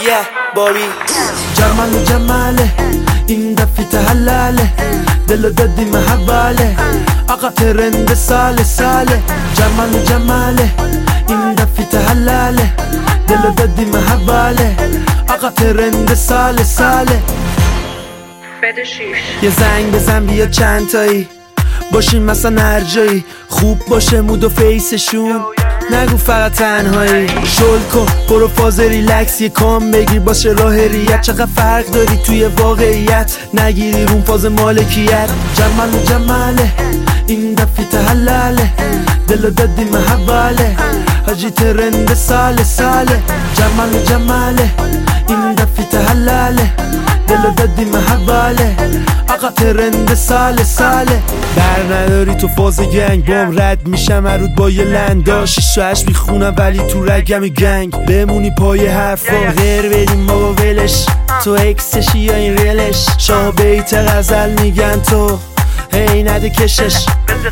بابی جمال جماله این دفعه تحلاله دلو دادی محواله آقا ترند سال ساله جمال جماله این دفعه تحلاله دلو دادی محواله آقا ترند سال ساله بده شیش یه زنگ بزن بیا چند تایی باشیم مثلا هر جایی خوب باشه مود و فیسشون نگو فقط تنهایی شل کن برو فاز ریلکس یه کام بگیر باشه راه ریت چقدر فرق داری توی واقعیت نگیری رون فاز مالکیت جمال جماله این دفعه تحلاله دلو دادی محواله حاجی ترند سال ساله جمال جماله این دفعه تحلاله دلو دادی محواله آقا ترند سال ساله در نداری تو فاز گنگ بام رد میشم عرود با یه لندا 6 و 8 میخونم ولی تو رگم گنگ بمونی پای حرفا غیر بدیم بابا ولش تو اکسشی یا این ریلش شاه بیت غزل میگن تو هی نده کشش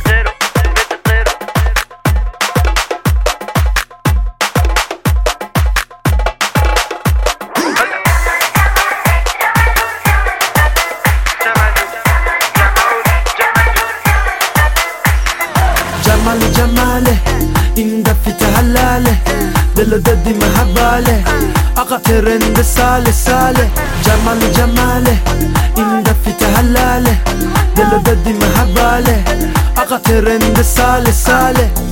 جمال جماله این دفعه تحلاله دلو دادی محواله آقا ترند سال ساله جمال جماله این دفعه تحلاله دلو دادی محواله آقا ترند سال ساله